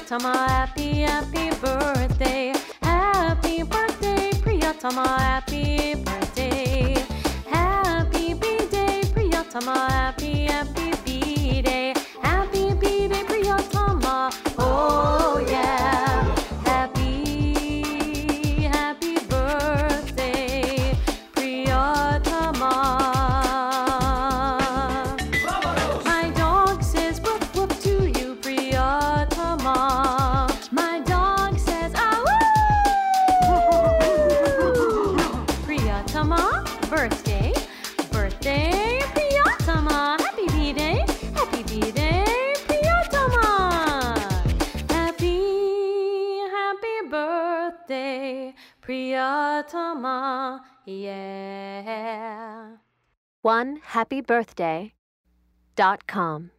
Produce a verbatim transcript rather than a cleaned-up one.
Priyatama, happy, happy birthday. Happy birthday, Priyatama, happy birthday. Happy B-Day, Priyatama, happy, happy B-Day. Happy B-Day, Priyatama, oh yeah. Happy, happy birthday, Priyatama. My dog says whoop whoop to you, Priyatama. My dog says ah woo. Priyatama, birthday, birthday, Priyatama. Happy B-Day, happy B-Day, Priyatama. Happy, happy birthday, Priyatama, yeah. one happy birthday dot com